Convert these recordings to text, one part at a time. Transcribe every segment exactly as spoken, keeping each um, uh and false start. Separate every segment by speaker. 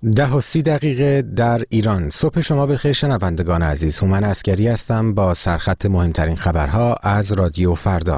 Speaker 1: ده و سی دقیقه در ایران. صبح شما بخیر شنوندگان عزیز. هومن عسگری هستم با سرخط مهمترین خبرها از رادیو فردا.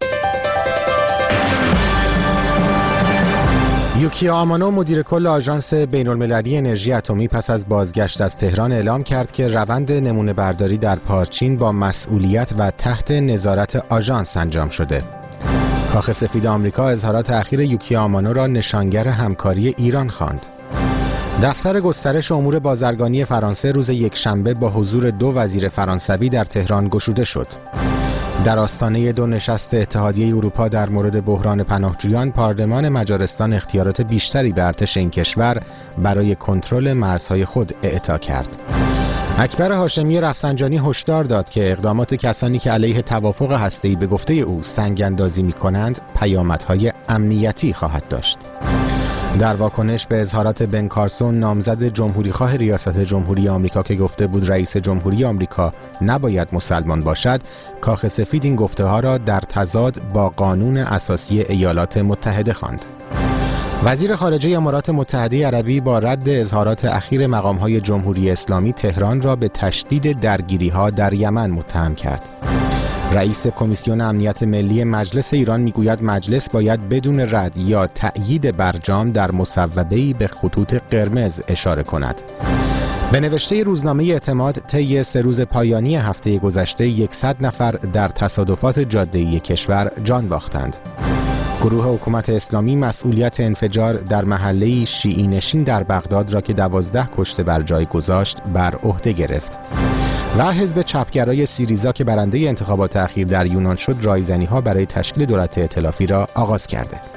Speaker 1: یوکیا آمانو مدیر کل آژانس بین‌المللی انرژی اتمی پس از بازگشت از تهران اعلام کرد که روند نمونه برداری در پارچین با مسئولیت و تحت نظارت آژانس انجام شده. کاخ سفید آمریکا اظهارات اخیر یوکیا آمانو را نشانگر همکاری ایران خواند. دفتر گسترش امور بازرگانی فرانسه روز یکشنبه با حضور دو وزیر فرانسوی در تهران گشوده شد. در آستانه دو نشست اتحادیه اروپا در مورد بحران پناهجویان، پارلمان مجارستان اختیارات بیشتری به ارتش این کشور برای کنترل مرزهای خود اعطا کرد. اکبر هاشمی رفسنجانی هشدار داد که اقدامات کسانی که علیه توافق هسته‌ای به گفته او سنگ‌اندازی می‌کنند پیامدهای امنیتی خواهد داشت. در واکنش به اظهارات بن کارسون، نامزد جمهوریخواه ریاست جمهوری آمریکا که گفته بود رئیس جمهوری آمریکا نباید مسلمان باشد، کاخ سفید این گفته‌ها را در تضاد با قانون اساسی ایالات متحده خواند. وزیر خارجه امارات متحده عربی با رد اظهارات اخیر مقام‌های جمهوری اسلامی تهران را به تشدید درگیری‌ها در یمن متهم کرد. رئیس کمیسیون امنیت ملی مجلس ایران میگوید مجلس باید بدون رد یا تأیید برجام در مصوبه‌ای به خطوط قرمز اشاره کند. به نوشته روزنامه اعتماد، طی سه روز پایانی هفته گذشته صد نفر در تصادفات جاده‌ای کشور جان باختند. گروه حکومت اسلامی مسئولیت انفجار در محله شیعی نشین در بغداد را که دوازده کشته بر جای گذاشت بر عهده گرفت. و حزب چپگرای سیریزا که برنده انتخابات اخیر در یونان شد، رایزنی‌ها برای تشکیل دولت ائتلافی را آغاز کرده.